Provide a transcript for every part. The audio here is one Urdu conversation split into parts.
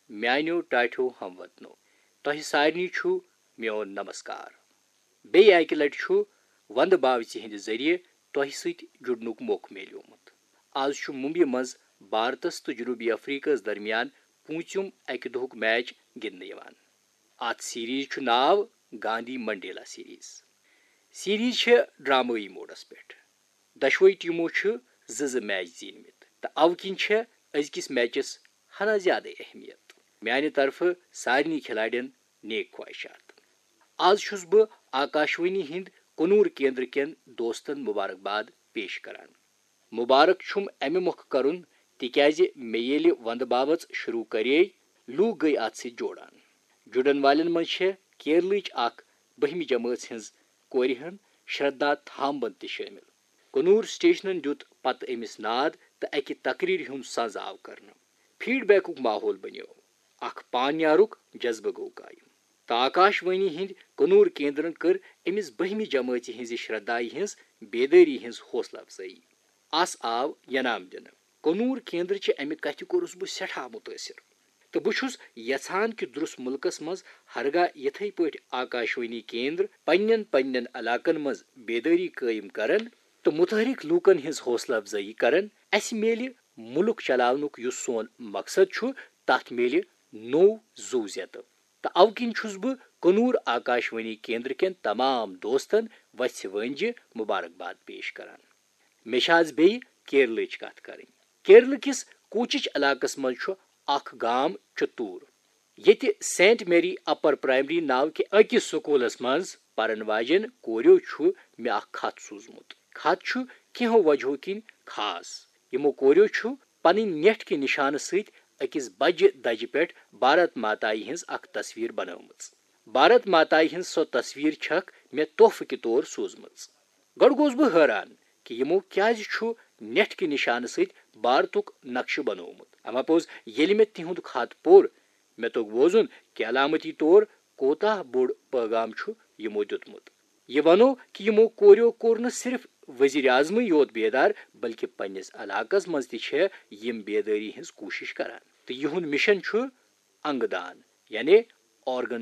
میانیو ٹاٹھیو ہم وطنو تہ سارنی چھو میون نمسکار بیٚیہِ اکہِ لٹہِ چھُ ونٛدٕ باوچہِ ہٕنٛدِ ذٔریعہٕ تۄہہِ سۭتۍ جُڑنُک موقعہٕ میلیومُت آز چھُ ممبیہِ منٛز بھارتس تہٕ جنوٗبی افریقہس درمیان پوٗنٛژِم اکہِ دۄہُک میچ گِنٛدنہٕ یِوان اتھ سیریز چھُ ناو گاندھی منڈیلا سیریز چھےٚ ڈرامٲیی موڈس پٮ۪ٹھ دۄشوے ٹیٖمو چھِ زٕ میچ زیٖنمٕتۍ تہٕ اَوٕ کِنۍ چھےٚ أزکِس میچس ہنا زیادٕ اہمیت میانہِ طرفہٕ سارنٕے کھِلاڑٮ۪ن نیک خواہشات آز چھُس بہٕ آکاشوانی ہٕنٛدۍ کُنوٗر کیندر کٮ۪ن دوستن مُبارکباد پیش کران مُبارک چھُم امہِ مۄکھٕ کرُن تِکیازِ مےٚ ییٚلہِ ونٛدٕ باوژ شروٗع کرے لوٗکھ گٔیے اتھ سۭتۍ جُڑن والٮ۪ن منٛز چھےٚ کیرلٕچ اکھ 12ہمہِ جمٲژ ہٕنٛز کورِ ہٕن شردا تھامبن تہِ شٲمِل کُنوٗر سٹیشنن دیُت پتہٕ أمِس ناد تہٕ اکہِ تقریٖرِ ہُنٛد سَز آو کرنہٕ فیٖڈ بیکُک ماحول بنیو اکھ پانیارُک جذبہٕ گوٚو قٲیِم تہٕ آکاشوانی ہٕنٛدۍ کُنوٗر کیندرن کٔر أمِس 12ہمہِ جمٲژِ ہٕنٛزِ شردایہِ ہٕنٛز بیدٲری ہٕنٛز حوصلہٕ افضٲیی اس آو ینام دِنہٕ کُنوٗر کیندرچہِ امہِ کتھِ کوٚرُس بہٕ سٮ۪ٹھاہ مُتٲثر تہٕ بہٕ چھُس یژھان کہِ دُرُس مُلکس منٛز ہرگاہ یِتھٕے پٲٹھۍ آکاشوانی کیندر پننٮ۪ن علاقن منٛز بیدٲری قٲیِم کرن تہٕ مُتحرِک لوٗکن ہٕنٛز حوصلہٕ افضٲیی کرن اسہِ میلہِ مُلک چلاونُک یُس سون مقصد چھُ تتھ میلہِ نوٚو زُو زیتہٕ تہٕ اَوٕ کِنۍ چھُس بہٕ کُنوٗر آکاشوانی کیندر کٮ۪ن تمام دوستن وژھِ وٲنجہِ مُبارکباد پیش کران مےٚ چھِ آز بیٚیہِ کیرلٕچ کتھ کرٕنۍ کیرلہٕ کِس کوچِچ علاقس منٛز چھُ اکھ گام چتوٗر ییٚتہِ سینٹ میری اپر پرایمری ناوکہِ أکِس سکوٗلس منٛز پرن واجٮ۪ن کوریو چھُ مےٚ اکھ خط سوٗزمُت خط چھُ کینٛہو وجہو کِنۍ خاص یِمو کوریو چھُ پنٕنۍ نٮ۪ٹھ کہِ نِشانہٕ سۭتۍ أکِس بجہِ دجہِ پٮ۪ٹھ بھارت ماتایہِ ہٕنٛز اکھ تصویٖر بنٲومٕژ بھارت ماتایہِ ہٕنٛز سۄ تصویٖر چھکھ مےٚ تحفہٕ کہِ طور سوٗزمٕژ گۄڈٕ گوٚوس بہٕ حٲران کہِ یِمو کیازِ چھُ نٮ۪ٹھ کہِ نِشانہٕ سۭتۍ بھارتُک نقشہٕ بنوومُت اما پوٚز ییٚلہِ مےٚ تِہُنٛد خط پوٚر مےٚ توٚگ بوزُن کہِ علامتی طور کوتاہ بوٚڑ پٲغام چھُ یِمو دیُتمُت یہِ ونو کہِ یِمو کوریو کوٚر نہٕ صرف ؤزیٖرِ اعظمٕے یوت بیدار بلکہِ پننِس علاقس منٛز تہِ چھےٚ یِم بیدٲری ہٕنٛز کوٗشش کران تہٕ یِہُنٛد مِشن چھُ انگ دان یعنی آرگن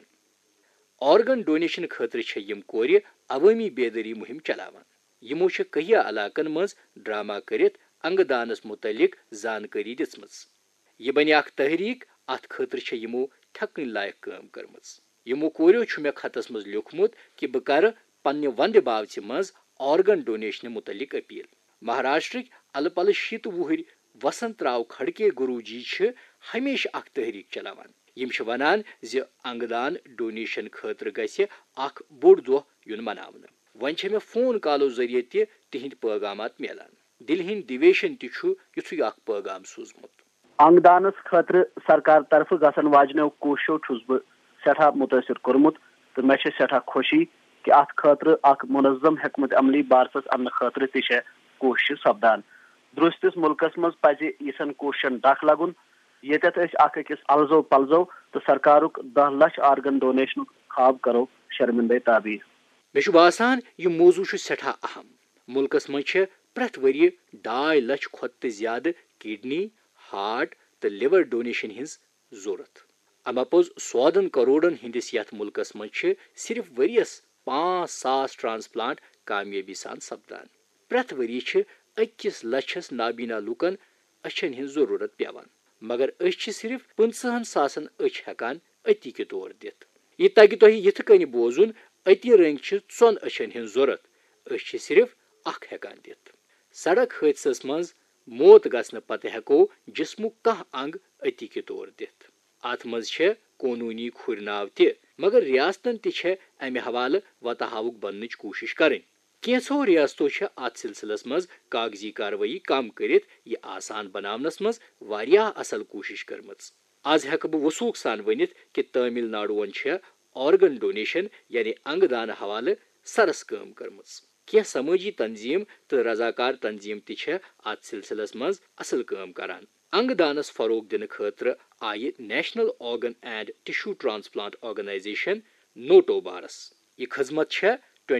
ڈونیشن خٲطرٕ چھےٚ یِم کورِ عوٲمی بیدٲری مُہِم چلاوان یِمو چھےٚ کہیا علاقن منٛز ڈرامہ کٔرِتھ انگ دانس مُتعلق زانکٲری دِژمٕژ یہِ بنہِ اکھ تحریٖک اتھ خٲطرٕ چھےٚ یِمو تھٮ۪کٕنۍ لایق کٲم کٔرمٕژ یِمو کوریو چھُ مےٚ خطس منٛز لیوٗکھمُت کہِ بہٕ کرٕ پننہِ ونٛدٕ باوژِ منٛز آرگن ڈونیشنہٕ مُتعلق اپیٖل مہاراشٹرٕکۍ الہٕ پلہٕ 30 وُہٕرۍ وسنت راو کھڑکے گروٗ جی چھِ ہمیشہِ اکھ تحریٖک چلاوان یِم چھِ ونان زِ انگ دان ڈونیشن خٲطرٕ گژھِ اکھ بوٚڑ دۄہ یُن مناونہٕ وۄنۍ چھےٚ مےٚ فون کالو ذٔریعہٕ تہِ تِہنٛدۍ پٲغامات میلان دِلہِ ہٕنٛدۍ دیویشن تہِ چھُ یِتھُے اکھ پٲغام سوٗزمُت انگ دانس خٲطرٕ سرکار طرفہٕ گژھن واجنیو کوٗششو چھُس بہٕ سٮ۪ٹھاہ مُتٲثر کوٚرمُت تہٕ مےٚ چھےٚ سٮ۪ٹھاہ خوشی کہِ اتھ خٲطرٕ اکھ منظم حکمت عملی بھارتس اننہٕ خٲطرٕ تہِ چھےٚ کوٗششہٕ سپدان درٛوٗستِس مُلکس منٛز پزِ یِژھن کوٗششن ڈکھ لگُن ییٚتٮ۪تھ أسۍ اکھ أکِس الزو پلزو تہٕ سرکارُک 10 لچھ آرگن ڈونیشنُک خواب کرو شرمندے تعبیٖر مےٚ چھُ باسان یہِ موضوٗع چھُ سٮ۪ٹھاہ اہم مُلکس منٛز چھےٚ پرٛٮ۪تھ ؤرۍ 2.5 لچھ کھۄتہٕ تہِ زیادٕ کڈنی ہارٹ تہٕ لِور ڈونیشن ہٕنٛز ضروٗرت اما پوٚز 100 کروڑن ہٕنٛدِس یتھ مُلکس منٛز چھِ صرف ؤرِیس 5,000 ٹرانسپلانٹ کامیٲبی سان سپدان پرٛٮ۪تھ ؤرۍ چھِ 21 لچھس نابینا لوٗکن أچھن ہٕنٛز ضروٗرت پیوان مگر أسۍ چھِ صرف 50,000 أچھ ہٮ۪کان أتی کہِ طور دِتھ یہِ تگہِ تۄہہِ یِتھٕ کٔنۍ بوزُن أتی رٔنٛگۍ چھِ 2 أچھن ہٕنٛز ضروٗرت أسۍ چھِ صرف اکھ ہٮ۪کان دِتھ سڑک حٲدثس منٛز موت گژھنہٕ پتہٕ ہٮ۪کو جسمُک کانٛہہ انگ أتی کہِ طور دِتھ اتھ منٛز چھےٚ قونوٗنی کھُرۍ ناو تہِ مگر ریاستن تہِ چھےٚ امہِ حوالہٕ وتاحاوُک بننٕچ کوٗشش کرٕنۍ کینٛژھو ریاستو چھےٚ اتھ سلسلس منٛز کاغذی کاروٲیی کم کٔرِتھ یہِ آسان بناونس منٛز واریاہ اصل کوٗشش کٔرمٕژ آز ہٮ۪کہٕ بہٕ وثوٗق سان ؤنِتھ کہِ تامل ناڈوٗون چھےٚ آرگن ڈونیشن یعنی انگ دانہٕ حوالہٕ سرس کٲم کٔرمٕژ کینٛہہ سمٲجی تنظیٖم تہٕ رضاکار تنظیٖم تہِ چھےٚ اتھ سلسلس منٛز اصل کٲم کران انگ دانس فروغ دِنہٕ خٲطرٕ آیہِ national organ and tissue transplant organisation NOTTO بارس یہِ خدمت چھےٚ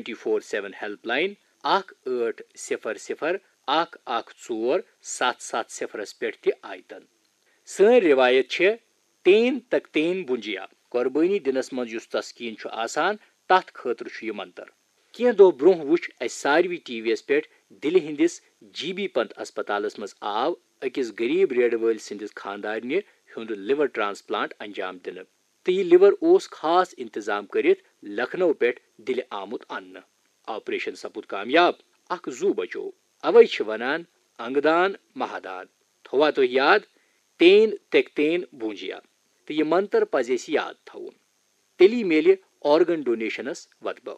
24/7 ہیلپ لاین 1800-114-770 پٮ۪ٹھ تہِ آیتن سٲنۍ رِوایت چھےٚ تین تختین بُنجیا قربٲنی دِنس منٛز یُس تسکیٖن چھُ آسان تتھ خٲطرٕ چھُ یہِ منتر. کینٛہہ دۄہ برونٛہہ وٕچھ اسہِ ساروی ٹی وی یس پٮ۪ٹھ دِلہِ ہٕنٛدِس جی بی پنت اسپتالس منٛز آو أکِس غریٖب ریڈٕ وٲلۍ سٕنٛدِس خانٛدارنہِ ہُنٛد لِور ٹرانسپلانٹ انجام دِنہٕ تہٕ یہِ لِور اوس خاص انتظام کٔرِتھ لکھنؤ پٮ۪ٹھ دِلہِ آمُت اننہٕ. آپریشن سپُد کامیاب، اکھ زُو بچوو. اوے چھِ ونان انگدان مہادان. تھووا تُہۍ یاد؟ تین تختین بُنجیا. تہٕ یہِ منتر پزِ اَسہِ یاد تھاوُن. تیٚلی میلہِ آرگن ڈونیشنس وتبو.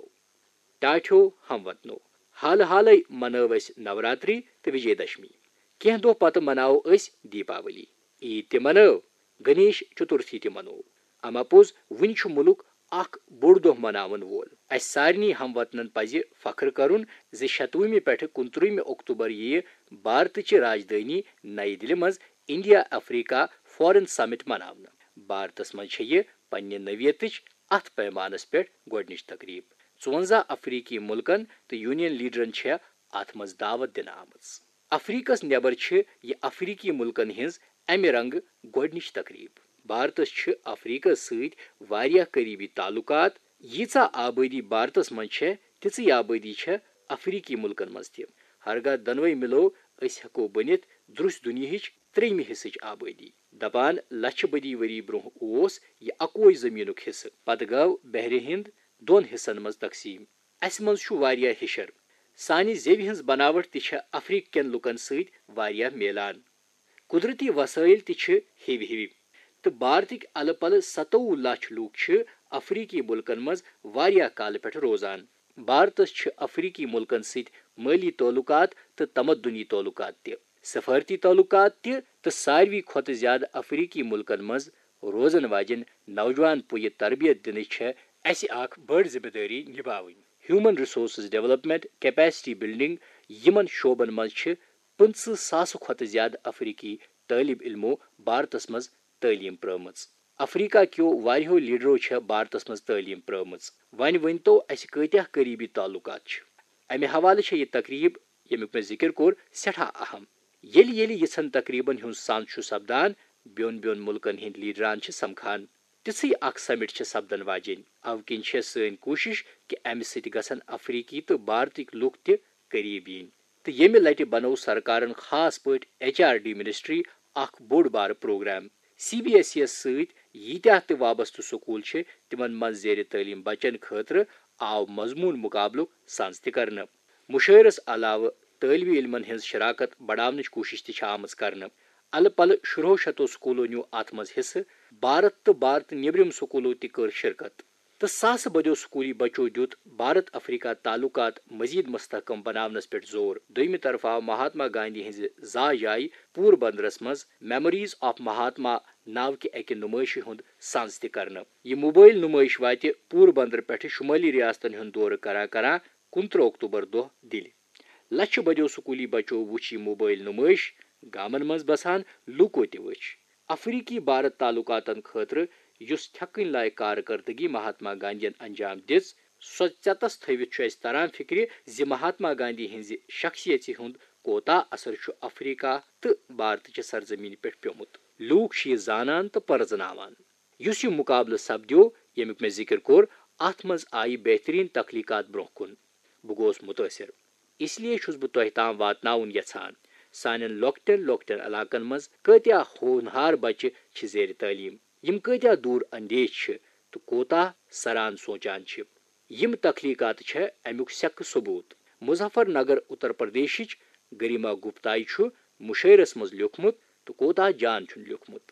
ٹاٹھیو ہم وطنو، حالہٕ حالے منٲو أسۍ نوراتری تہٕ وجے دشمی. کینٛہہ دۄہ پتہٕ مناوو أسۍ دیپاولی. عیٖد تہِ منٲو، گنیش چتُرتھی تہِ منوو. اما پوٚز وُنہِ چھُ مُلک اکھ بوٚڑ دۄہ مناون وول. اسہِ سارنٕے ہم وطنن پزِ فخر کرُن زِ 26 پٮ۪ٹھٕ 29 اکتوبر یِیہِ بھارتٕچہِ راجدھانی نئی دِلہِ منٛز انڈیا افریقہ فارن سمٹ مناونہٕ. بھارتس منٛز چھےٚ یہِ پننہِ نوعیتٕچ اتھ پیمانس پٮ۪ٹھ گۄڈنِچ تقریٖب. 54 افریقی مُلکن تہٕ یونین لیڈرن چھےٚ اتھ منٛز دعوت دِنہٕ آمٕژ. افریقس نٮ۪بر چھِ یہِ افریقی مُلکن ہٕنٛز امہِ رنگہٕ گۄڈنِچ تقریٖب. بھارتس چھِ افریقس سۭتۍ واریاہ قریبی تعلقات. ییٖژاہ آبٲدی بھارتس منٛز چھےٚ تِژٕے آبٲدی چھےٚ افریقی مُلکن منٛز تہِ. ہرگاہ دۄنوے مِلو أسۍ ہٮ۪کو بٔنِتھ دُرُس دُنیہٕچ 3 حصٕچ آبٲدی. دپان لچھِ بٔدی ؤری برونٛہہ اوس یہِ اکوے زٔمیٖنُک حصہٕ، پتہٕ گوٚو بحرِ ہِنٛد 2 حصن منٛز تقسیٖم. اسہِ منٛز چھُ واریاہ ہِشر. سانہِ زیوِ ہٕنٛز بناوٹ تہِ چھےٚ افریقہٕ کٮ۪ن لُکن سۭتۍ واریاہ میلان. قدرتی وسٲیل تہِ چھِ ہِوِ ہِوِ. تہٕ بھارتٕکۍ الہٕ پلہٕ 27 لچھ لوٗکھ چھِ افریقی مُلکن منٛز واریاہ کالہٕ پٮ۪ٹھ روزان. بھارتس چھِ افریقی مُلکن سۭتۍ مٲلی تعلقات تہٕ تمدنی تعلقات تہِ، سفارتی تعلقات تہِ. تہٕ ساروی کھۄتہٕ زیادٕ افریقی مُلکن منٛز روزن واجٮ۪ن نوجوان پُیہِ تربیت دِنٕچ چھےٚ اسہِ اکھ بٔڑ ذمہٕ دٲری نِباوٕنۍ. Human resources development, capacity building, یِمن شعبن منٛز چھِ 25,000 کھۄتہٕ زیادٕ افریقی طٲلب علمو بھارتس منٛز تعلیٖم پرٲومٕژ. افریقہ کیو واریاہو لیڈرو چھےٚ بھارتس منٛز تعلیٖم پرٲومٕژ. وۄنۍ ؤنۍتو اسہِ کۭتیاہ قریبی تعلقات چھِ. امہِ حوالہٕ چھےٚ یہِ تقریٖب ییٚمیُک مےٚ ذِکر کوٚر سٮ۪ٹھاہ اہم. ییٚلہِ ییٚلہِ یِژھن تقریٖبن ہُنٛد سنٛز چھُ سپدان، بیوٚن بیوٚن مُلکن ہٕنٛدۍ لیڈران چھِ سمکھان. تِژھٕے اکھ سمٹ چھےٚ سپدن واجیٚنۍ. اوٕ کِنۍ چھےٚ سٲنۍ کوٗشش کہِ امہِ سۭتۍ گژھن افریقی تہٕ بھارتٕکۍ لُکھ تہِ قریٖب یِنۍ. تہٕ ییٚمہِ لٹہِ بنوو سرکارن خاص پٲٹھۍ HRD منسٹری اکھ بوٚڑ بارٕ پروگرام. CBSE یس سۭتۍ ییٖتیاہ تہِ وابستہٕ سکوٗل چھِ تِمن منٛز زیرِ تعلیٖم بچن خٲطرٕ آو مضموٗن مُقابلُک سنٛز تہِ کرنہٕ. مُشٲعرس علاوٕ طٲلبِ علمن ہٕنٛز شراکت بڑاونٕچ کوٗشش تہِ چھےٚ آمٕژ کرنہٕ. الہٕ پلہٕ شُرہو شتو سکوٗلو نیوٗ اتھ منٛز حصہٕ. بھارت تہٕ بھارت نیبرِم سکوٗلو تہِ کٔر شرکت. تہٕ ساسہٕ بٔدیو سکوٗلی بچو دیُت بھارت افریقہ تعلقات مزید مستحکم بناونس پٮ۪ٹھ زور. دوٚیمہِ طرفہٕ آو مہاتما گاندھی ہٕنٛزِ زا جایہِ پوٗر بندرس منٛز میموریز آف مہاتما ناوکہِ اکہِ نُمٲیشہِ ہُنٛد سنٛز تہِ کرنہٕ. یہِ موبایل نُمٲیش واتہِ پوٗر بندر پٮ۪ٹھٕ شُمٲلی ریاستن ہُنٛد دورٕ کران کران 29 اکتوبر دۄہ دِلہِ. لچھِ بٔدیو سکوٗلی بچو وُچھ یہِ موبایل نُمٲیش. گامن منٛز بسان لوٗکو تہِ وٕچھ. افریقی بھارت تعلقاتن خٲطرٕ یُس تھٮ۪کٕنۍ لایق کارکردگی مہاتما گاندھین انجام دِژ، سۄ ژٮ۪تس تھٲوِتھ چھُ اسہِ تران فِکرِ زِ مہاتما گاندھی ہٕنٛزِ شخصیژِ ہُنٛد کوتاہ اثر چھُ افریقہ تہٕ بھارتٕچہِ سرزمیٖنہِ پٮ۪ٹھ پیومُت. لوٗکھ چھِ یہِ زانان تہٕ پرزناوان. یُس یہِ مُقابلہٕ سپدیو ییٚمیُک مےٚ ذِکر کوٚر، اتھ منٛز آیہِ بہتریٖن تخلیقات برونٛہہ کُن. بہٕ گوٚوس مُتٲثر. اس لیے چھُس بہٕ تۄہہِ تام واتناوُن یژھان سانٮ۪ن لۄکٹٮ۪ن لۄکٹٮ۪ن علاقن منٛز کۭتیاہ ہونہار بچہِ چھِ زیرِ تعلیٖم، یِم کۭتیاہ دوٗر اندیش چھِ تہٕ کوتاہ سران سونچان چھِ. یِم تخلیقات چھےٚ امیُک سیٚکہٕ ثبوٗت. مظفر نگر اتر پردیشٕچ گریما گپتایہِ چھُ مُشٲعرس منٛز لیوٗکھمُت تہٕ کوتاہ جان چھُن لیوٗکھمُت.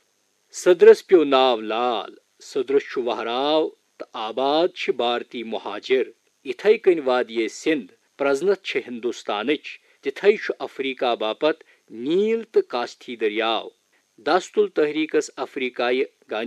صدرس پیوٚو ناو لال، صدرس چھُ وہراو تہٕ آباد چھِ بھارتی مہاجر. یِتھے کٔنۍ وادیے سِنٛد پرزنتھ چھِ ہندوستانٕچ، تِتھے چھُ افریقہ باپت نیٖل تہٕ کاستی دٔریاو. دس تُل تحریٖکس افریقایہِ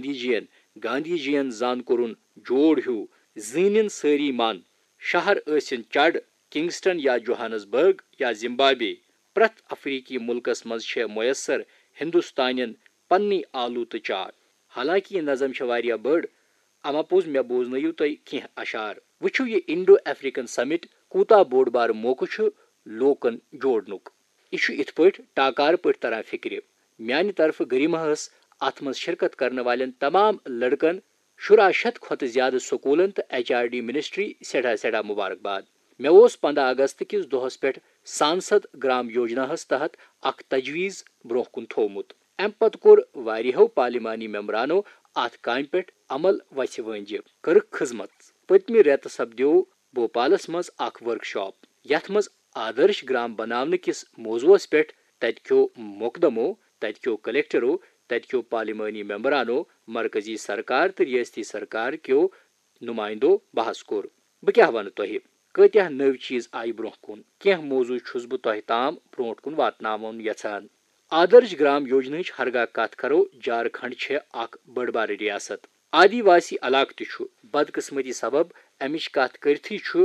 گاندھی جِین زان کوٚرُن جوڑ ہیوٗ. زٲنِن سٲری من، شہر ٲسِن چڈ کنگسٹن یا جوہانسبرگ یا زمبابے. پرٛٮ۪تھ افریقی مُلکس منٛز چھےٚ مۄیسر ہندوستانٮ۪ن پننی آلو تہٕ چاٹ. حالانکہِ یہِ نظم چھےٚ واریاہ بٔڑ، اما پوٚز مےٚ بوزنٲیِو تُہۍ کینٛہہ اشعار. وٕچھِو یہِ انڈو افریقن سمٹ کوٗتاہ بوٚڑ بارٕ موقعہٕ چھُ لوٗکن جوڑنُک. یہِ چھُ یِتھ پٲٹھۍ ٹاکارٕ پٲٹھۍ تران فِکرِ. میانہِ طرفہٕ گریماہس ات مز شرکت کرنے والن تمام لڑکن 60 کھت زیادہ سکولن تو HRD منسٹری سٹھا مبارکباد. مے 15 اگست کس دہس پہ سانسد گرام یوجنا تحت اخ تجویز برو کن تھومت. ام پتہ کور واریہو پارلیمانی ممبرانو ات کام پہ عمل وسہ ونجہ کر خدمت. پتمہ ریت سپدیو بھوپالس مز اخ ورکشاپ یتھ مز آدرش گرام بناونہ کس موضوعس پہ تتکیو مقدمو، تتکیو کلیکٹرو، تتکیو پارلیمانی ممبرانو، مرکزی سرکار تو ریاستی سرکار کیو نمائندو بحث کور. بہ کیا ون تہ کتیا نو چیز آئی برو کن، کی موضوع چھس بہ تہ تام برو کن واتناون یژھان. آدرش گرام یوجناچ ہرگاہ کت کرو، جھارکھنڈ چھ اخ بڑ بار ریاست. آدیواسی علاقہ تہ بدقسمتی سبب امچ کت کرتھی چھ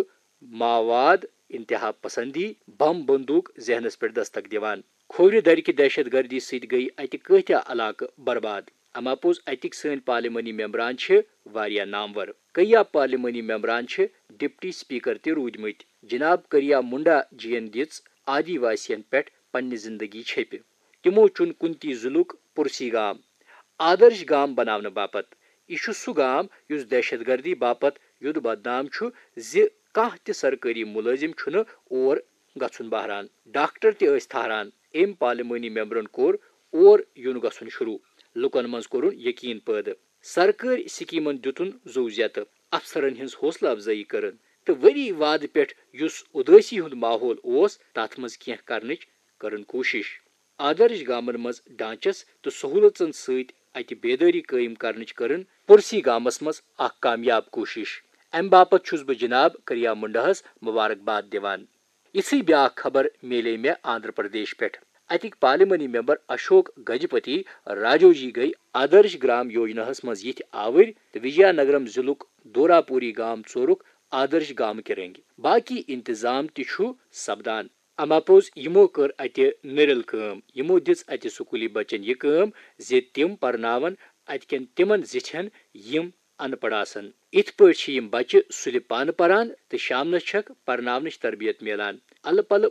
ماواد، انتہا پسندی، بم بندوق ذہنس پہ دستک دیوان. کھوورِ درکہ دہشت گردی ست گئی اتہ کتیا علاقہ برباد. اما پوز اتک سن پارلیمانی ممبران چھ واریاہ نامور. کیا پارلیمانی ممبران چھ ڈپٹی سپیکر تہ رودمت. جناب کریا منڈا جین دِژ آدیواسین پہ پنہ زندگی چھپہ. تمو چن کنتی ضلعک پرسی گام آدرش گام بناونہ باپت. یہ سہ گام اس دہشت گردی باپت یود بدنام زِ کانٛہہ تہ سرکاری ملازم چھُنہ اور گژھن بہران. ڈاکٹر تہ ٲسۍ ٹھہران. ام پارلیمانی ممبرن کور اور یُن گژھن شروع. لُکن منٛز کوٚرُن یقین پٲدٕ. سرکٲرۍ سکیمن دِتُن زو زیتہ. افسرن ہنٛز حوصلہ افزٲیی کرن تہٕ ؤری وادٕ پٮ۪ٹھ یُس ادٲسی ہُنٛد ماحول اوس تتھ منٛز کینٛہہ کرنٕچ کرن کوٗشش. آدرش گامن منٛز ڈھانچس تہٕ سہوٗلژن سۭتۍ اتہِ بیدٲری قٲیم کرنٕچ کرن پُرسی گامس منٛز اکھ کامیاب کوٗشش. امہِ باپت چھُس بہٕ جناب کریا منڈاہس مبارکباد دِوان. یِژھٕے بیاکھ خبر میلے مےٚ آندھرا پردیش پٮ۪ٹھ. اتِکۍ پارلیمانی ممبر اشوک گجپتی راجوجی گٔیہِ آدرش گرام یوجناہس منٛز یِتھۍ آوٕرۍ تہٕ وجیا نگرم ضلعُک دوراپوری گام ژورُکھ آدرش گامٕکۍ رنٛگۍ. باقی انتظام تہِ چھُ سپدان. اما پوٚز یِمو کٔر اتہِ نٔرِل کٲم. یِمو دِژ اتہِ سکوٗلی بچن یہِ کٲم زِ تِم پرناون اتکٮ۪ن تِمن زِٹھٮ۪ن یِم ان پڑھ آسن. یِتھ پٲٹھۍ چھِ یِم بچہِ سُلہِ پانہٕ پران تہٕ شامنس چھکھ پرناونٕچ تربیت میلان. الہٕ پلہٕ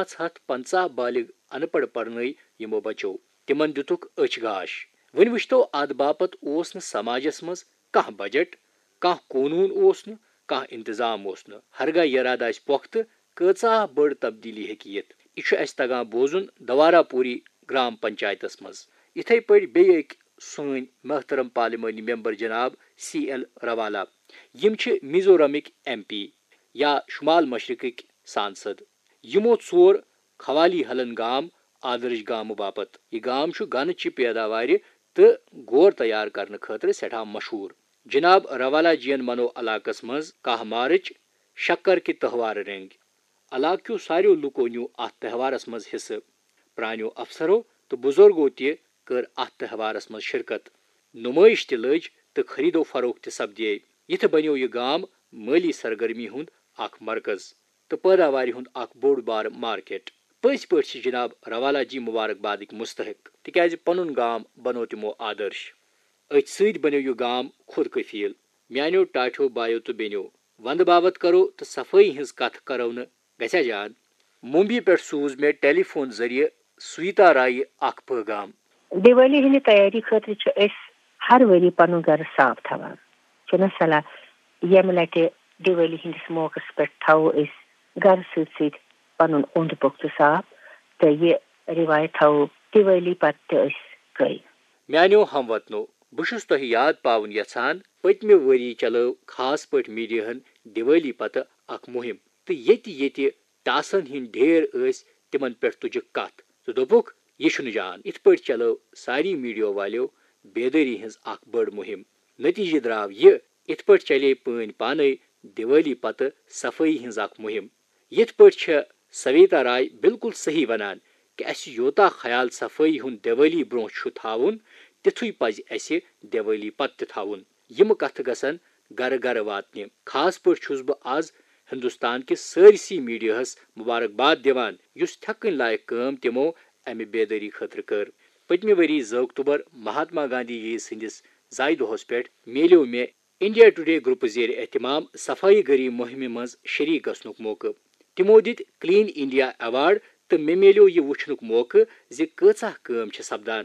550 بالغ ان پڑھ پرنٲے یِمو بچو. تِمن دِتُکھ أچھ گاش. وۄنۍ وٕچھتو اتھ باپت اوس نہٕ سماجس منٛز کانٛہہ بجٹ، کانٛہہ قونوٗن اوس نہٕ، کانٛہہ انتظام اوس نہٕ. ہرگاہ یراد آسہِ پۄختہٕ کۭژاہ بٔڑ تبدیلی ہیٚکہِ یِتھ. یہِ چھُ اسہِ تگان بوزُن دوارا پوری گرام پنچایتس منٛز. یِتھے پٲٹھۍ بیٚیہِ أکۍ سٲنۍ محترم پارلیمانی ممبر جناب CL روالا. یِم چھِ میزورمٕکۍ MP یا شمال مشرقٕکۍ سانسد. یِمو ژور کھوالی ہلن گام آدرش گامہٕ باپت. یہِ گام چھُ گنہٕ پیداوارِ تہٕ غور تیار کرنہٕ خٲطرٕ سٮ۪ٹھاہ مشہوٗر. جناب روالا جین منو علاقس منٛز 1 مارچ شکر کہِ تہوار رنٛگۍ. علاقہٕ کیو ساروِیو لُکو نیوٗ اتھ تہوارس منٛز حصہٕ. پرانیو افسرو تہٕ بزرگو تہِ کٔر اتھ تہوارس منٛز شرکت. نُمٲیش تہِ لٔج تہٕ خریٖدو فروخت تہِ سپدیے. یِتھٕ بنیو یہِ گام مٲلی سرگرمی ہُنٛد اکھ مرکز تہٕ پٲداوارِ ہُنٛد اکھ بوٚڑ بار مارکیٹ. پٔزۍ پٲٹھۍ چھِ جناب روالا جی مبارکبادٕکۍ مستحق تِکیازِ پنُن گام بنوو تِمو آدرش. أتھۍ سۭتۍ بنیو یہِ گام خود کفیل. میانیو ٹاٹھیو بایو تہٕ بیٚنیو، ونٛدٕ باپت کرو تہٕ صفٲیی ہٕنٛز کتھ کرو نہٕ گژھیا جان. ممبئی پٮ۪ٹھ سوٗز مےٚ ٹیلی فون ذٔریعہٕ سویتا رایہِ اکھ پیغام. دیوالی ہٕنٛدِ تیٲری خٲطرٕ چھِ أسۍ ہر ؤری پنُن گرٕ صاف تھاوان. چھُنہ صلاح ییٚمہِ لٹہِ دیوالی ہٕنٛدِس موقعس پٮ۪ٹھ تھاوو أسۍ گرٕ سۭتۍ سۭتۍ پنُن اوٚنٛد پوٚک تہِ صاف تہٕ یہِ رِوایت تھاوو دیوالی پتہٕ تہِ أسۍ قٲیِم. میانیو ہم وطنو، بہٕ چھُس تۄہہِ یاد پاوُن یژھان پٔتمہِ ؤری چلٲو خاص پٲٹھۍ میڈیاہن دیوالی پتہٕ اکھ مُہم تہٕ ییٚتہِ ٹاسن ہٕنٛدۍ ڈھیر ٲسۍ تِمن پٮ۪ٹھ تُجکھ کتھ تہٕ دوٚپُکھ یہِ چھُنہٕ جان. یِتھ پٲٹھۍ چلٲو ساری میڈیا والیو بیدٲری ہٕنٛز اکھ بٔڑ مُہم. نتیجہٕ درٛاو یہِ. یِتھ پٲٹھۍ چلے پٲنۍ پانے دیوالی پتہٕ صفٲیی ہٕنٛز اکھ مُہم. یِتھ پٲٹھۍ چھےٚ سویتا راے بالکل صحیح ونان کہِ اسہِ یوٗتاہ خیال صفٲیی ہُنٛد دیوالی برونٛہہ چھُ تھاوُن تِتھُے پزِ اسہِ دیوالی پتہٕ تہِ تھاوُن. یِمہٕ کتھٕ گژھن گرٕ گرٕ واتنہِ. خاص پٲٹھۍ چھُس بہٕ آز ہندوستان کِس سٲرسٕے میڈیاہس مبارکباد دِوان یُس تھٮ۪کٕنۍ لایق کٲم تِمو امہِ بیدٲری خٲطرٕ کٔر. پٔتمہِ ؤری 2 اکتوبر مہاتما گاندھی جی سٕنٛدِس زایہِ دۄہس پٮ۪ٹھ میلیو مےٚ انڈیا ٹُڈے گرُپہٕ زیر اہتمام صفٲیی گری مُہمہِ منٛز شریٖک گژھنُک موقعہٕ. تِمو دِتۍ کلیٖن انڈیا ایوارڈ تہٕ مےٚ میلیو یہِ وٕچھنُک موقعہٕ زِ کۭژاہ کٲم چھِ سپدان.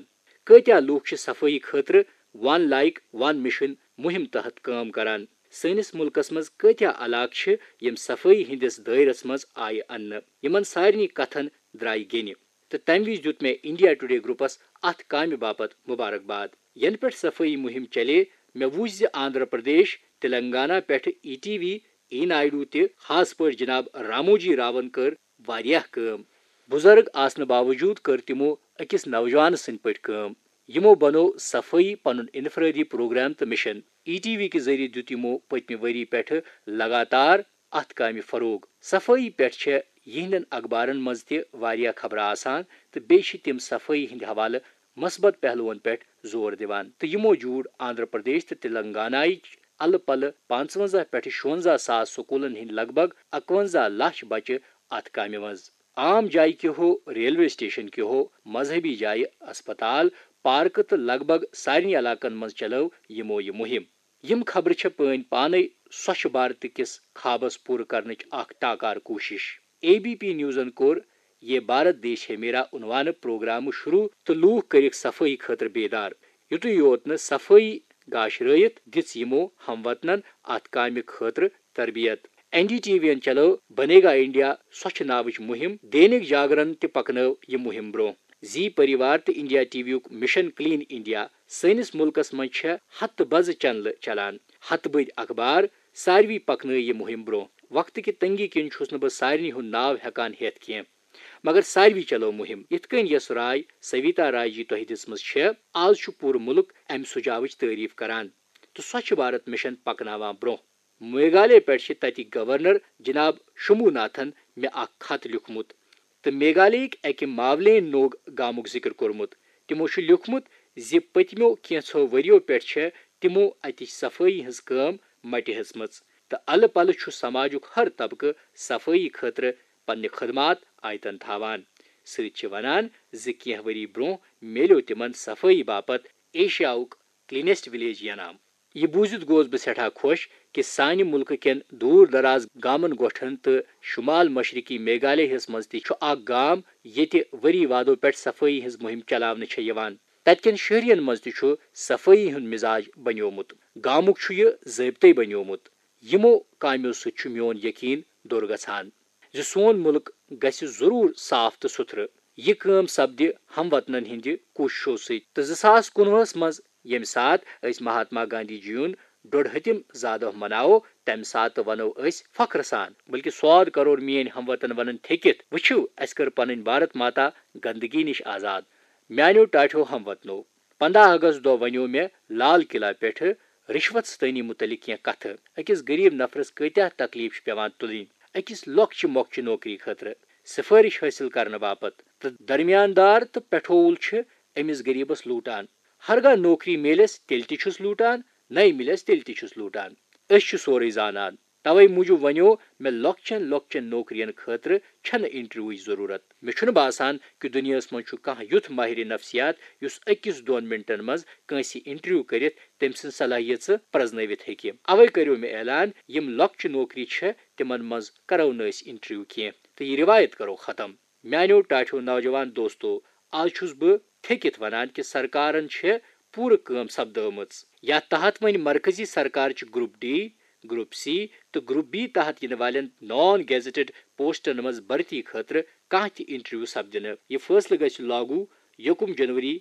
کتیا لوک چھ صفائی خاطر ون لائک ون مشن مہم تحت کام کران سنس ملکس مز کتیا علاقہ یم صفائی ہندس دائرس مز آئی ان یمن سارنی کتھن درائے گن تو تمہ وز دیت مے انڈیا ٹوڈے گروپس ات کامہ باپت مبارکباد ین پہ صفائی مہم چلے مے وچ آندھرا پردیش تلنگانہ پہ ای ٹی وی ای نائیڈو تہ خاص پہ جناب راموجی راون کر واریاہ کام بزرگ آسن باوجود کر تمو اکس نوجوان سند پہ کام یمو بنو صفائی پن انفرادی پروگرام تو مشن ای ٹی وی کے ذریعے دیت یمو پتمہ وری پہ لگاتار ات کامہ فروغ صفائی پہ یہندن اخبارن مز تہ واریاہ خبر آسان تو بیچ تم صفائی ہند حوالہ مثبت پہلوون پہ زور دیوان تو یمو جوڑ آندھرا پردیش تو تلنگانہ الہ پلہ 55 پہ 56 ساس سکولن ہند لگ بھگ 51 لچھ بچہ ات کامہ مز عام جائے کہ ہو ریلوے سٹیشن کہ ہو مذہبی جائے اسپتال پارک تو لگ بھگ سارنی علاقن مز چلو یمو یہ مہم یم خبر پان پانے سوچھ بھارت کس خوابس پور کرنچ اخ ٹاکار کوشش اے بی پی نیوزن کور یہ بھارت دیش ہے میرا عنوان پروگرام شروع تو لوک کرک صفائی خاطر بیدار یتھ یوت ن صفائی گاشرائت دس یمو ہم وطنن ات کامہ خاطر تربیت این ڈی ٹی وی ین چلو بنے گا انڈیا سوچھ ناوچ مہم دینک جاگرن تہ پکنو یہ مہم برو زی پریوار تو انڈیا ٹی وی یک مشن کلین انڈیا سنس ملکس مز ہتھ بز چینلہ چلان ہتھ بد اخبار ساروی پکن یہ مہم برو وقت کہ تنگی کن چھس نہ بہ سارنی ہند ناو ہیکان ہیت کی مگر ساروی چلو مہم ات کن یس رائے سویتا رائے جی تہ دس مز آج پور ملک ام سجاوچ تعریف کران تو سوچھ بھارت مشن پکناوان برو میگھالیہ پہ تتک گورنر جناب شمبھو ناتھن مے اخ خط لیکھمت تو میگھالیہ اکہ ماولین نوگ گامک ذکر کورمت تمو لیکھمت زِ پتمو کینژو وریو پہ تمو اتچ صفائی ہز کام مٹہ ہزمت تو الہ پلہ سماجک ہر طبقہ صفائی خاطر پنہ خدمات آیتن تھاوان ست ونان زِ کینہ وری برو میلیو تمن صفائی باپت ایشیاؤک کلینسٹ ولیج انعام یہ بوزت گوس بہ سٹھاہ خوش کہ سانہ ملک کین دور دراز گامن گوٹھن تو شمال مشرقی میگھالیہ مز تہ اخ گام ییتہ وری وادو پہ صفائی ہز مہم چلاونہ یوان تت کین شہرین مز تہ صفائی ہند مزاج بنیومت گامک یہ ضابطے بنیومت یمو کامیو ست میون یقین دور گژھان ز سون ملک گژھِ ضرور صاف تو ستھرٕ یہ کام سپدِ ہم وطنن ہند کوششو ست تو 2019 مز یم سات اس مہاتما گاندھی جیون 150 زادہ مناو تمہ سات ونو اس فخر سان بلکہ 100 کروڑ مین ہم وطن ونن تھکت وچھو اس کر پنن بھارت ماتا گندگی نش آزاد میانیو ٹاٹھو ہم وطنو 15 اگست دہ ونیو مے لال قلعہ پہ رشوت ستانی متعلق کی کتھ اکس غریب نفرس کتیا تکلیف پیوان تلین اکس لۄکچہ مۄکچہ نوکری خاطر سفارش حاصل کرنے باپت تو درمیان دار تو پیٹھول امس غریبس لوٹان ہرگاہ نوکری ملس تیل تہ لوٹان نئی ملس تیل تہ لوٹان اس سورے زانان توے موجود ونیو مے لۄکچن نوکرین خاطر چھن انٹرویو ضرورت مے چھن باسان کہ دنیا مز کانٛہہ یُتھ ماہر نفسیات یس 1-2 منٹن مز کٲنٛسہِ انٹرویو کرتھ تم سن صلاحیت پرزنٲوتھ ہیکہ اوے کریو مے اعلان یم لۄکچہ نوکری تمن مز کرو نہ انٹرویو کی تو یہ روایت کرو ختم میانیو ٹاٹھو نوجوان دوستو آج چھس بہ تھکت ونان کہ سرکارن پورٕ کٲم سپدٲمٕژ یتھ تحت ون مرکزی سرکار گروپ ڈی گروپ سی تو گروپ بی تحت ین والن نان گیزٹڈ پوسٹن مز بھرتی خاطر کانٛہہ تہ انٹرویو سپدنہ یہ فٲصلہٕ گژھِ لاگو 1 جنوری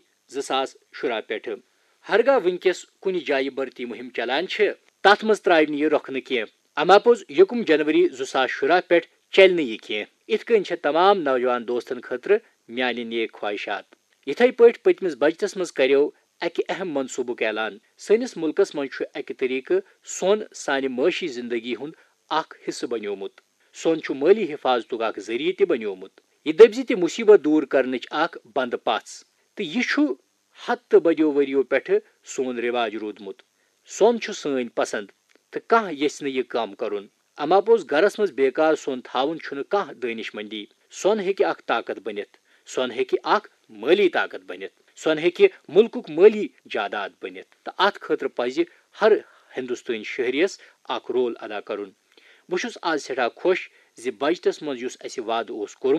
2016 پہ ہرگاہ ونکس کُنہِ جایہِ بھرتی مہم چلان تتھ مز ترٛاوِ نہٕ یہ رۄکھنہٕ کینٛہہ اما پوٚز 1 جنوری 2016 پہ چلہِ نہٕ یہ کینٛہہ اتھ کٔنۍ چھےٚ تمام نوجوان دوستن خاطرٕ میانہِ نیک خواہشات یتھے پٲٹھۍ پٔتمِس بجٹس مز کریو اکہ اہم منصوبک اعلان سٲنِس ملکس مز اکہ طریقہٕ سون سانہِ معاشی زندگی ہُنٛد اکھ حصہٕ بنیومُت سون مٲلی حفاظتُک اکھ ذریعہ تہِ بنیومُت یہ دٔبزِ تہِ مصیبت دور کرنٕچ اکھ بند پژھ تہٕ یہ چھُ ہتہٕ بٔدیو ؤرِیو پٮ۪ٹھٕ سون رواج روٗدمُت سون چھُ سٲنۍ پسند تہٕ کانٛہہ یژھِ نہٕ یہِ کم کرُن اما پوٚز گرس مز بیکار سون تھاوُن چھُنہٕ کانٛہہ دٲنش مندی سون ہیکہِ اکھ طاقت بنِتھ سون ہیکہِ اکھ مٲلی طاقت بنِتھ سون ہیکہِ ملکُک مٲلی جاداد بنِتھ تہٕ اتھ خٲطرٕ پزِ ہر ہندوستٲنی شہریس اکھ رول ادا کرُن بہٕ چھُس آز سٮ۪ٹھاہ خۄش زِ بجٹس منٛز یُس اسہِ وعدٕ اوس کوٚرمُت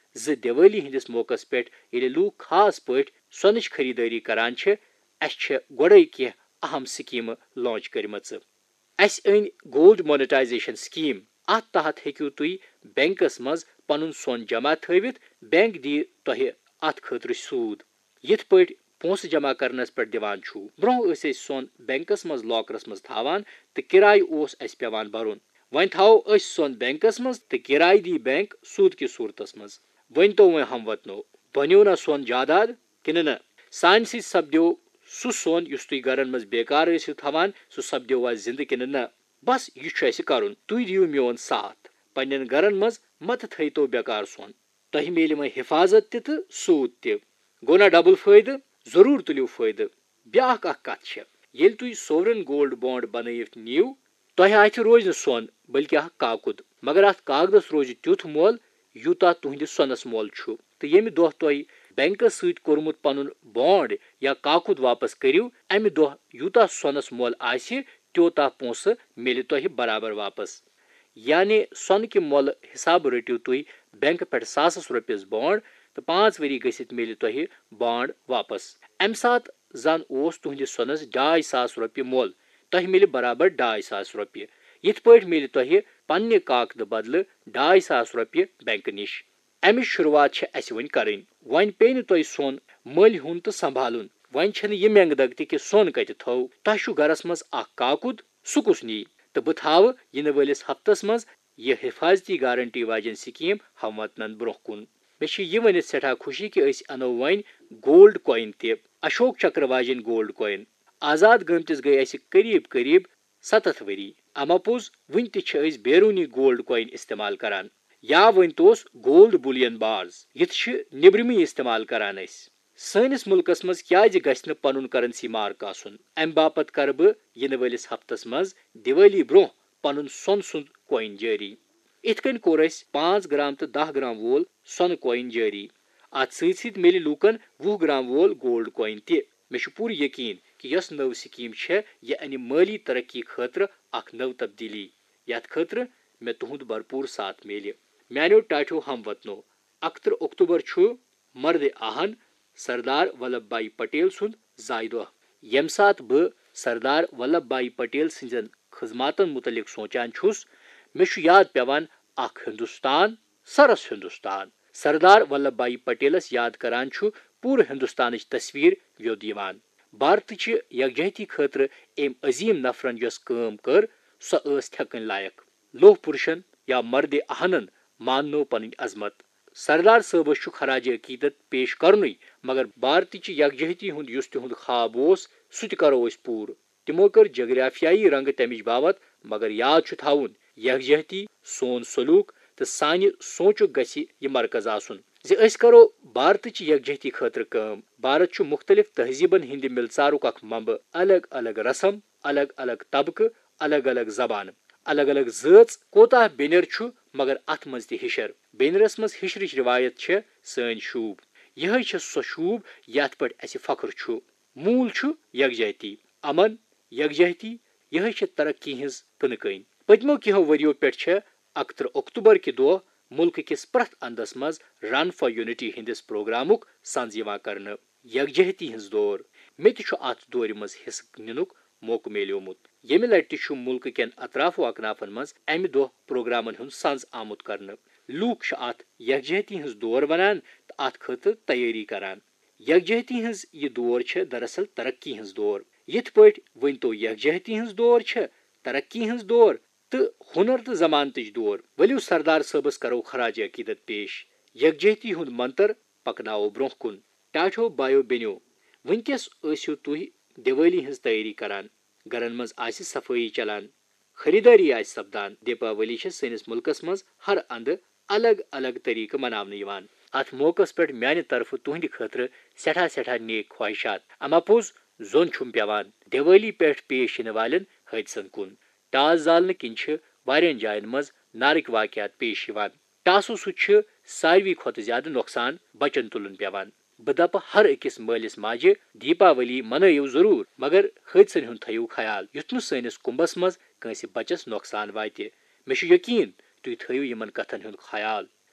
دیوالی ہندس موقع پہ ییٚلہِ لوٗکھ خاص پٲٹھۍ سۄنٕچ خریدٲری کران چھِ اَسہِ چھےٚ گۄڈَے کینٛہہ اہم سکیٖمہٕ لانچ کٔرمٕژ. اَسہِ أنۍ گولڈ مونیٹایزیشن سکیٖم. اتھ تحت ہیٚکِو تُہۍ بینکس منٛز پنُن سۄن جمع تھٲوِتھ. بینک دِیہِ تۄہہِ اتھ خٲطرٕ سوٗد یِتھ پٲٹھۍ پونٛسہٕ جمع کرنس پٮ۪ٹھ دِوان چھُو. برونٛہہ ٲسۍ أسۍ سۄن بینکس منٛز لاکرس منٛز تھاوان تہٕ کِراے اوس اَسہِ پیوان بَرُن. وۄنۍ تھاوو أسۍ سۄن بینکس منٛز تہٕ کِراے دی بینک سوٗد کِس صوٗرتس منٛز. ؤنۍ تو وۄنۍ ہم وطنو، بنیو نا سۄن جاداد کِنہٕ نہ؟ سانہِ سۭتۍ سپدیو سُہ سۄن یُس تُہۍ گرن منٛز بیکار ٲسِو تھاوان، سُہ سپدیو وۄنۍ زِندٕ کِنہٕ نہ؟ بس یہِ چھُ اَسہِ کرُن. تُہۍ دِیِو میون ساتھ. پننٮ۪ن گرن منٛز متہٕ تھٲیتو بیکار سۄن. تۄہہِ میلہِ وۄنۍ حفاظت تہِ تہٕ سوٗد تہِ. گوٚو نا ڈبل فٲیدٕ؟ ضروٗر تُلِو فٲیدٕ. بیاکھ اکھ کتھ چھےٚ، ییٚلہِ تُہۍ سوورن گولڈ بانڈ بنٲیِتھ نِیِو، تۄہہِ اتھِ روزِ نہٕ سۄن بٔلکہِ اکھ کاکُد. مگر اتھ کاغدس روزِ تیُتھ مۄل یوٗتاہ تُہنٛدِس سۄنس مۄل چھُ. تہٕ ییٚمہِ دۄہ تۄہہِ بینکس سۭتۍ کوٚرمُت پنُن بانڈ یا کاکُد واپس کٔرِو، امہِ دۄہ یوٗتاہ سۄنس مۄل آسہِ تیوٗتاہ پونٛسہٕ میلہِ تۄہہِ برابر واپس. یعنی سۄنہٕ کہِ مۄلہٕ حسابہٕ رٔٹِو تُہۍ بینک پٮ۪ٹھ ساسس رۄپیس بانڈ تہٕ 5 ؤری گٔژھِتھ میلہِ تۄہہِ بانڈ واپس. امہِ ساتہٕ زن اوس تُہنٛدِس سۄنس 2,500 رۄپیہِ مۄل، تۄہہِ میلہِ برابر 2,500 رۄپیہِ. یِتھ پٲٹھۍ میلہِ تۄہہِ پننہِ کاکدٕ بدلہٕ 2,500 رۄپیہِ بینکہٕ نِش. امِچ شروعات چھِ اسہِ وۄنۍ کرٕنۍ. وۄنۍ پیٚیہِ نہٕ تۄہہِ سۄن مٔلۍ ہُن تہٕ سنبھالُن. وۄنۍ چھنہٕ یہِ مینگہٕ دگ تہِ کہِ سۄن کتہِ تھوو. تۄہہِ چھُ گرس منٛز اکھ کاکُد، سُہ کُس نی؟ تہٕ بہٕ تھاوٕ یِنہٕ وٲلِس ہفتس منٛز یہِ حفاظتی گارنٹی واجٮ۪ن سکیٖم ہم وطنن برونٛہہ کُن. مےٚ چھِ یہِ ؤنِتھ سٮ۪ٹھاہ خوشی کہِ أسۍ انو وۄنۍ گولڈ کوین تہِ، اشوک چکر واجٮ۪ن گولڈ کوین. آزاد گٔمتِس گٔیے اسہِ قریٖب 7 ؤری. اما پوٚز وُنہِ تہِ چھِ أسۍ بیروٗنی گولڈ کوین استعمال کران. یا ؤنۍتوس گولڈ بُلین بارز. یِتھ چھِ نیبرِمٕے استعمال کران أسۍ. سٲنِس مُلکس منٛز کیازِ گژھِ نہٕ پنُن کرنسی مارک آسُن؟ امہِ باپتھ کرٕ بہٕ یِنہٕ وٲلِس ہفتس منٛز دیوالی برونٛہہ پنُن سۄن سُنٛد کوین جٲری. اِتھ کٔنۍ کوٚر اسہِ 5 گرام تہٕ 10 گرام وول سۄنہٕ کوین جٲری. اتھ سۭتۍ سۭتۍ میلہِ لوٗکن 20 گرام وول گولڈ کوین تہِ. مےٚ چھُ پوٗرٕ یقیٖن کہِ یۄس نٔو سکیٖم چھےٚ یہِ انہِ مٲلی ترقی خٲطرٕ اکھ نٔو تبدیٖلی، یتھ خٲطرٕ مےٚ تُہنٛد بھرپوٗر ساتھ میلہِ. میانیو ٹاٹھیو ہم وطنو، 31 اکتوبر چھُ مرد آہن سردار ولبھ بھائی پٹیل سُنٛد زایہِ دۄہ. ییٚمہِ ساتہٕ بہٕ سردار ولبھ بھائی پٹیل سٕنٛزن خدماتن متعلق سونچان چھُس، مےٚ چھُ یاد پیوان اکھ ہندوستان، سرس ہندوستان. سردار ولبھ بھائی پٹیلس یاد کران چھُ پوٗرٕ ہندوستانٕچ تصویٖر ویود یِوان. بھارتٕچہِ یکجہتی خٲطرٕ أمۍ عظیٖم نفرن یۄس کٲم کٔر سۄ ٲس تھٮ۪کٕنۍ لایق. لوہ پُرشن یا مرد اہنن ماننو پنٕنۍ عظمت. سردار صٲبس چھُ خراج عقیدت پیش کرنُے، مگر بھارتٕچہِ یکجہتی ہُنٛد یُس تِہُنٛد خواب اوس سُہ تہِ کرو أسۍ پوٗرٕ. تِمو کٔر جغرافیایی رنگہٕ تمِچ باوت، مگر یاد چھُ تھاوُن یکجہتی، سون سلوٗک تہٕ سانہِ سونچُک گژھِ یہِ مرکز آسُن زِ أسۍ کرو بھارتٕچہِ یکجہتی خٲطرٕ کٲم. بھارت چھُ مختلف تہذیٖبن ہٕنٛدِ مِلژارُک اکھ منبع. الگ الگ رسم، الگ الگ طبقہٕ، الگ الگ زبانہٕ، الگ الگ زٲژ. کوتاہ بیٚنِر چھُ مگر اتھ منٛز تہِ ہِشر. بیٚنِرس منٛز ہِشرٕچ رِوایت چھےٚ سٲنۍ شوٗب. یِہے چھےٚ سۄ شوٗب یتھ پٮ۪ٹھ اسہِ فخر چھُ. موٗل چھُ یکجہتی، امن، یکجہتی. یِہے چھےٚ ترقی ہٕنٛز کٕنہٕ کٔنۍ. پٔتمیو کینٛہو ؤرِیو پٮ۪ٹھ چھےٚ 31 اکتوبر کہِ دۄہ مُلکہٕ کِس پرٛٮ۪تھ اندس منٛز رن فار یونٹی ہٕنٛدِس پروگرامُک سنز یِوان کرنہٕ. یکجہتی ہٕنٛز دور. مےٚ تہِ چھُ اتھ دورِ منٛز حِصہٕ نِنُک موقعہٕ میلیومُت. ییٚمہِ لٹہِ تہِ چھُ مُلکہٕ کٮ۪ن اطراف و اکنافن منٛز امہِ دۄہ پروگرامن ہُنٛد سنز آمُت کرنہٕ. لوٗکھ چھِ اتھ یکجہتی ہٕنٛز دور ونان تہٕ اتھ خٲطرٕ تیٲری کران. یکجہتی ہٕنٛز یہِ دور چھےٚ دراصل ترقی ہٕنٛز دور. یِتھ پٲٹھۍ ؤنۍتو یکجہتی ہٕنٛز دور چھےٚ ترقی ہٕنٛز دور تہٕ ہُنر تہٕ زمانتٕچ دور. ؤلِو سردار صٲبس کرو خراج عقیدت پیش. یکجہتی ہُنٛد منتر پکناوو برونٛہہ کُن. ٹاٹھیو بایو بیٚنیو، وُنکیٚس ٲسِو تُہۍ دیوالی ہٕنٛز تیٲری کران. گرن منٛز آسہِ صفٲیی چلان، خریدٲری آسہِ سپدان. دیپاولی چھےٚ سٲنِس مُلکس منٛز ہر اندٕ الگ الگ طریقہٕ مناونہٕ یِوان. اتھ موقعس پٮ۪ٹھ میانہِ طرفہٕ تُہنٛدِ خٲطرٕ سٮ۪ٹھاہ سٮ۪ٹھاہ نیک خواہشات. اما پوٚز زوٚن چھُم پیوان دیوالی پٮ۪ٹھ پیش یِنہٕ والٮ۪ن حٲدثن کُن. ٹاس زالنہٕ کِنۍ چھِ واریاہن جاین منٛز نارٕکۍ واقعات پیش یِوان. ٹاسو سۭتۍ چھُ ساروی کھۄتہٕ زیادٕ نۄقصان بچن تُلُن پیوان. بہٕ دپہٕ ہر أکِس مٲلِس ماجہِ دیپاولی منٲیِو ضروٗر، مگر حٲدثن ہُنٛد تھٲیِو خیال یُتھ نہٕ سٲنِس کُمبس منٛز کٲنٛسہِ بچس نۄقصان واتہِ. مےٚ چھُ یقیٖن تُہۍ تھٲیِو یِمن کتھن ہُنٛد خیال.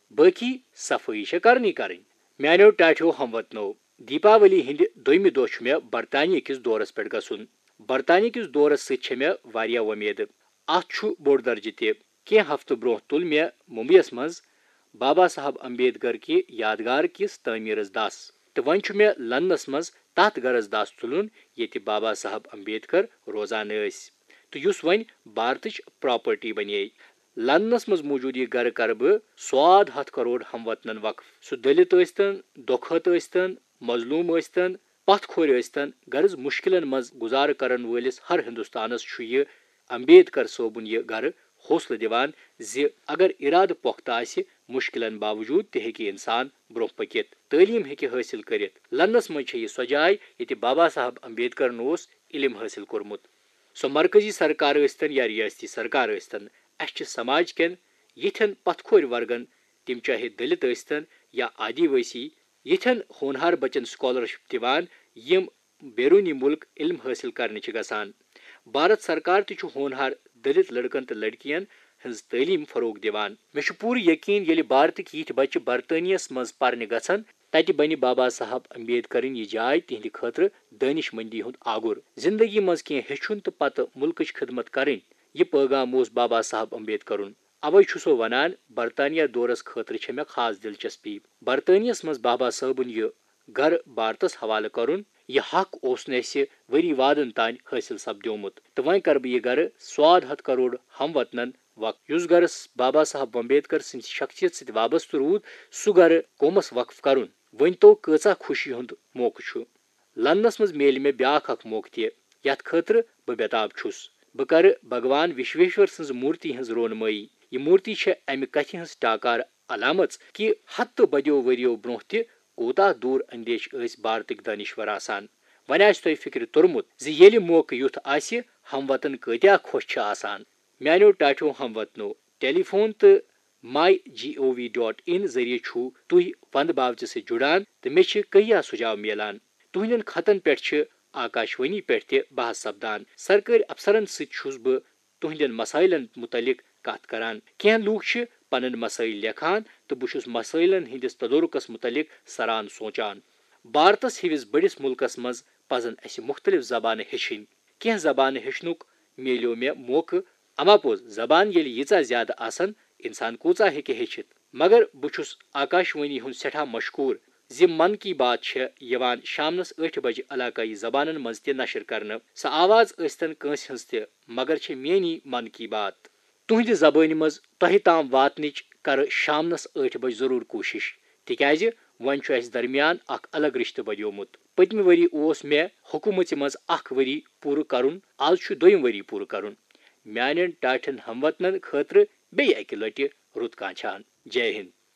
باقی صفائی کرنی کریں. میانو ٹاٹھو ہم وطنو دیپاولی ہند دویمہ دہ چھ مے برطانیہ کس دورس پہ گھن. برطانیہ کس دورس ست مے واریاہ ومید. ات چھ بوڑ درجہ تہ. کی ہفتہ برو تل مے ممبئیس مز بابا صاحب امبیدکر کی یادگار کس تعمیرس دس. تو ون چھ مے لندنس مز تات گرس دس تلن یت بابا صاحب امبیدکر روزان یس تو یس ون بھارتچ پراپرٹی بنے. لندنس مز موجود یہ گھر کر بہ 100 کروڑ ہم وطنن وقف. سہ دلت ٲسۍتن دۄکھت ٲسۍتن مظلوم ٲسۍتن پتھ کھور ٲسۍتن غرض مشکلن مز گزارٕ کرن وٲلس ہر ہندوستانس چھ یہ امبیدکر صٲبن یہ گھر حوصلہ دِوان زِ اگر ارادٕ پختہ آسہِ مشکلن باوجود تہ ہیٚکہِ انسان برونٛہہ پٔکِتھ تعلیٖم ہیٚکہِ حٲصِل کٔرِتھ. لندنس منٛز چھےٚ یہِ سۄ جاے ییٚتہِ بابا صاحب امبیدکرن اوس علم حٲصِل کوٚرمُت. سۄ مرکزی سرکار ٲسۍتن یا ریاستی سرکار ٲسۍتن اسہِ چھِ سماج کٮ۪ن یِتھٮ۪ن پتھ کھورِ ورگن تِم چاہے دلت ٲسۍتن یا آدیواسی یِتھٮ۪ن ہونہار بچن سکالرشپ دِوان یم بیرونی ملک علم حٲصِل کرنہِ چھِ گژھان. بھارت سرکار تہِ چھُ ہونہار دلت لڑکن تہٕ لڑکین ہنٛز تعلیٖم فروغ دِوان. مےٚ چھُ پوٗرٕ یقیٖن ییٚلہِ بھارتٕکۍ یِتھۍ بچہِ برطانیہس منٛز پرنہِ گژھن تتہِ بنہِ بابا صاحب امبیدکرٕنۍ یہِ جاے تِہنٛدِ خٲطرٕ دٲنش مندی ہُنٛد آگُر. زندگی منٛز کینٛہہ ہیٚچھُن تہٕ پتہٕ ملکٕچ خدمت کرٕنۍ یہِ پٲغام اوس بابا صاحب امبیدکرُن. اوے چھُ سُہ ونان برطانیہ دورس خٲطرٕ چھےٚ مےٚ خاص دلچسپی. برطانیہس منٛز بابا صٲبُن یہِ گھر بھارتس حوالہٕ کرُن یہ حق اوس نہٕ اسہِ ؤری وادن تانۍ حٲصِل سپدیومُت. تہٕ وۄنۍ کرٕ بہٕ یہِ گھرٕ 100 کروڑ ہم وطنن وقف. یُس گھرس بابا صاحب امبیدکر سٕنٛدِ شخصیت سۭتۍ وابستہٕ روٗد سُہ گھرٕ قومس وقف کرُن ؤنۍتو کۭژاہ خوشی ہُنٛد موقعہٕ چھُ. لندنس منٛز میلہِ مےٚ بیاکھ اکھ موقعہٕ تہِ یتھ خٲطرٕ بہٕ بےتاب چھُس. بہٕ کرٕ بھگوان وشویشور سٕنٛز مورتی ہٕنٛز رونمٲیی. یہ مورتی چھےٚ امہِ کتھِ ہٕنٛز ٹاکار علامژ کہِ ہتہٕ بٔدیو ؤرِیو برونٛہہ تہِ کوٗتاہ دوٗر اندیش ٲسۍ بھارتٕکۍ دٲنشور آسان. وۄنۍ آسہِ تۄہہِ فکرِ توٚرمُت زِ ییٚلہِ موقعہٕ یُتھ آسہِ ہم وطن کۭتیاہ خۄش چھِ آسان. میانیو ٹاٹھیو ہم وطنو ٹیلی فون تہٕ MyGov.in ذٔریعہٕ چھُو تُہۍ ونٛدٕ باوچہِ سۭتۍ جُڑان تہٕ مےٚ چھِ کہیا سُجاو میلان. تُہنٛدٮ۪ن خطن پٮ۪ٹھ چھِ آکاشوانی پٮ۪ٹھ تہِ بحث سپدان. سرکٲرۍ افسرن سۭتۍ چھُس بہٕ تُہنٛدٮ۪ن مسٲیلن متعلق کتھ کران. کینٛہہ لوٗکھ چھِ پنٕنۍ مسٲیل لیکھان تہٕ بہٕ چھُس مسٲیلن ہٕنٛدِس تدورکس متعلق سران سونچان. بھارتس ہِوِس بٔڑِس مُلکس منٛز پزن اسہِ مختلف زبانہٕ ہیٚچھِنۍ. کینٛہہ زبانہٕ ہیٚچھنُک میلیو مےٚ موقعہٕ. اما پوٚز زبان ییٚلہِ ییٖژاہ زیادٕ آسن انسان کوٗژاہ ہیٚکہِ ہیٚچھِتھ. مگر بہٕ چھُس آکاشوانی ہُنٛد سٮ۪ٹھاہ مشکوٗر زِ من کی بات چھےٚ یِوان شامنس 8 بجہِ علاقٲیی زبانن منٛز تہِ نشر کرنہٕ. سۄ آواز ٲسۍتن کٲنٛسہِ ہٕنٛز تہِ مگر چھےٚ میٲنی من کی بات. تُہنٛدِ زبٲنہِ منٛز تۄہہِ تام واتنٕچ کرٕ شامنس 8 بجہِ ضروٗر کوٗشش تِکیازِ وۄنۍ چھُ اسہِ درمیان اکھ الگ رشتہٕ بنیومُت. پٔتمہِ ؤری اوس مےٚ حکوٗمژِ منٛز 1 ؤری پوٗرٕ کرُن. آز چھُ 2م ؤری پوٗرٕ کرُن. میانٮ۪ن ٹاٹھٮ۪ن ہم وطنن خٲطرٕ بیٚیہِ اکہِ لٹہِ رُت کانٛچھان. جے ہند.